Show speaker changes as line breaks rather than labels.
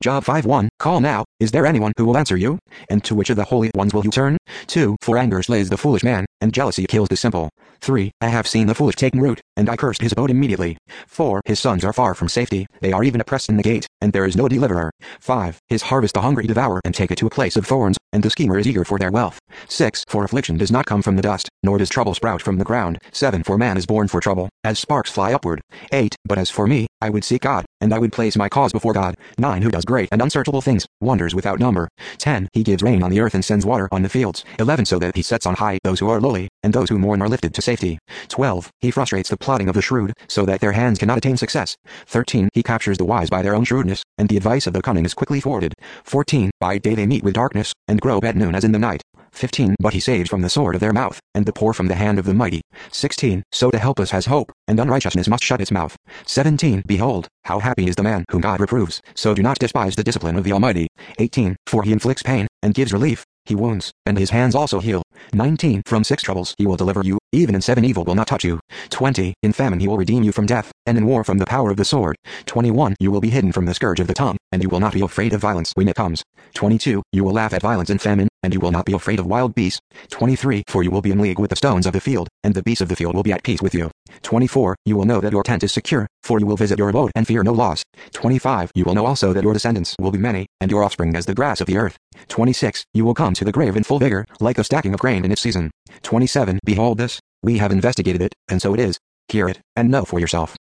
Job 5:1. Call now, is there anyone who will answer you? And to which of the holy ones will you turn? 2. For anger slays the foolish man, and jealousy kills the simple. 3. I have seen the foolish taking root, and I cursed his abode immediately. 4. His sons are far from safety, they are even oppressed in the gate, and there is no deliverer. 5. His harvest the hungry devour and take it to a place of thorns, and the schemer is eager for their wealth. 6. For affliction does not come from the dust, nor does trouble sprout from the ground. 7. For man is born for trouble, as sparks fly upward. 8. But as for me, I would seek God, and I would place my cause before God. 9. Who does great and unsearchable things, wonders without number. 10. He gives rain on the earth and sends water on the fields. 11. So that he sets on high those who are lowly, and those who mourn are lifted to safety. 12. He frustrates the plotting of the shrewd, so that their hands cannot attain success. 13. He captures the wise by their own shrewdness, and the advice of the cunning is quickly thwarted. 14. By day they meet with darkness, and grow at noon as in the night. 15. But he saves from the sword of their mouth, and the poor from the hand of the mighty. 16. So the helpless has hope, and unrighteousness must shut its mouth. 17. Behold, how happy is the man whom God reproves, so do not despise the discipline of the Almighty. 18. For he inflicts pain, and gives relief. He wounds, and his hands also heal. 19. From 6 troubles he will deliver you, even in 7 evil will not touch you. 20. In famine he will redeem you from death, and in war from the power of the sword. 21. You will be hidden from the scourge of the tongue, and you will not be afraid of violence when it comes. 22. You will laugh at violence and famine, and you will not be afraid of wild beasts. 23. For you will be in league with the stones of the field, and the beasts of the field will be at peace with you. 24. You will know that your tent is secure, for you will visit your abode and fear no loss. 25. You will know also that your descendants will be many, and your offspring as the grass of the earth. 26. You will come to the grave in full vigor, like a stacking of grain in its season. 27. Behold this, we have investigated it, and so it is. Hear it, and know for yourself.